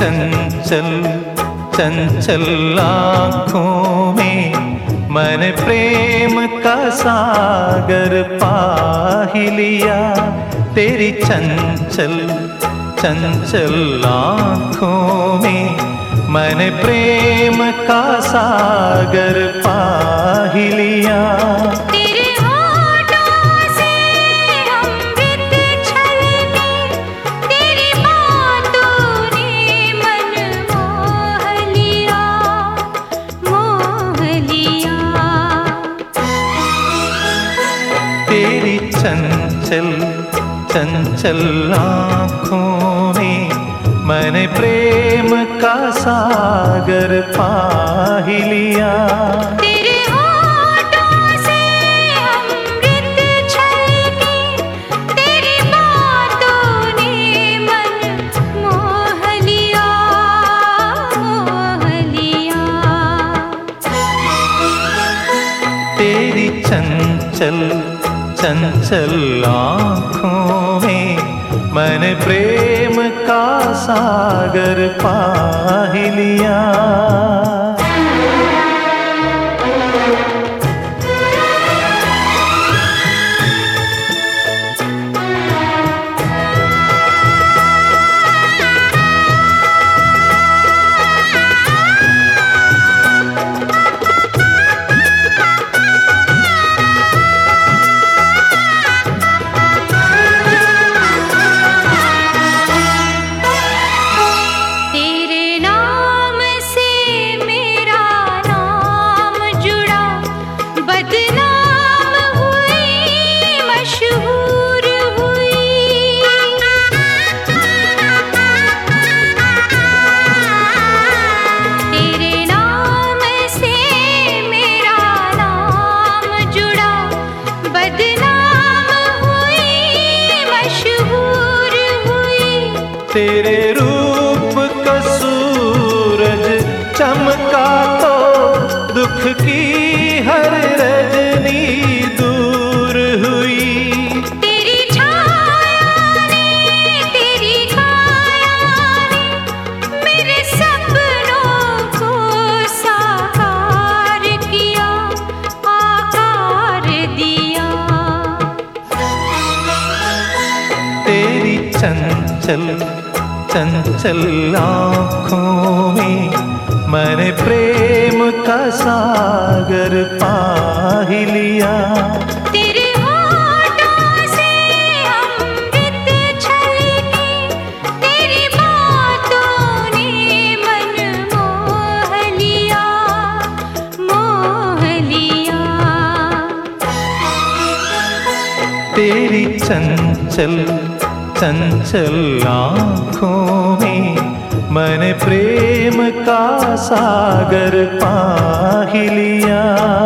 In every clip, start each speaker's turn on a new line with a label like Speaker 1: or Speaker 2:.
Speaker 1: चंचल चंचल आँखों में मैंने प्रेम का सागर पा ही लिया। तेरी चंचल चंचल आँखों में मैंने प्रेम का सागर पा ही लिया।
Speaker 2: तेरे होठों से अमृत छलके, तेरी बातों ने मन मोह लिया, मोह लिया।
Speaker 1: तेरी चंचल चंचल आँखों में मैंने प्रेम का सागर पा ही लिया।
Speaker 2: तेरे होठों से अमृत छलके, तेरी बातों ने मन मोह लिया, मोह लिया।
Speaker 1: तेरी चंचल चंचल आँखों में मैंने प्रेम का सागर पा ही लिया। तेरे रूप का सूरज चमका तो दुख की हर रजनी दूर हुई।
Speaker 2: तेरी छाया ने, तेरी काया ने मेरे सपनों को साकार किया, आकार दिया।
Speaker 1: तेरी चंचल चंचल आँखों में मैंने प्रेम का सागर पा ही लिया।
Speaker 2: तेरे होठों से अमृत छलके, तेरी बातों ने मन मोह लिया, मोह लिया।
Speaker 1: तेरी चंचल चंचल आँखों में मैंने प्रेम का सागर पा ही लिया।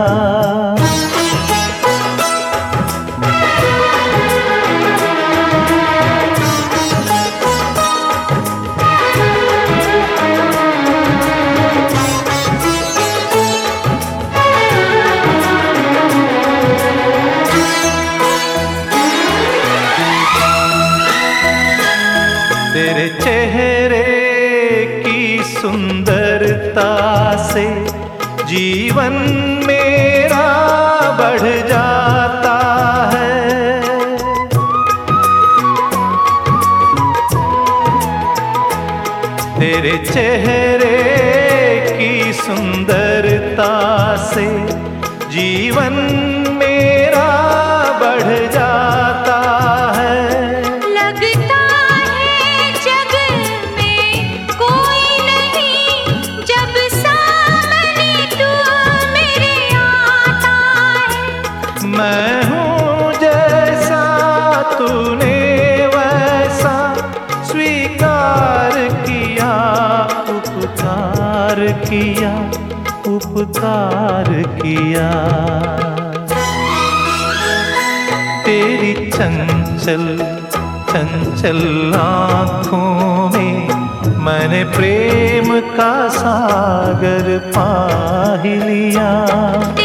Speaker 1: तेरे चेहरे की सुंदरता से जीवन मेरा बढ़ जाता है। तेरे चेहरे की सुंदरता से जीवन मेरा बढ़ जाता है। मैं हूँ जैसा तूने वैसा स्वीकार किया, उपकार किया, उपकार किया। तेरी चंचल चंचल आँखों में मैंने प्रेम का सागर पा ही लिया।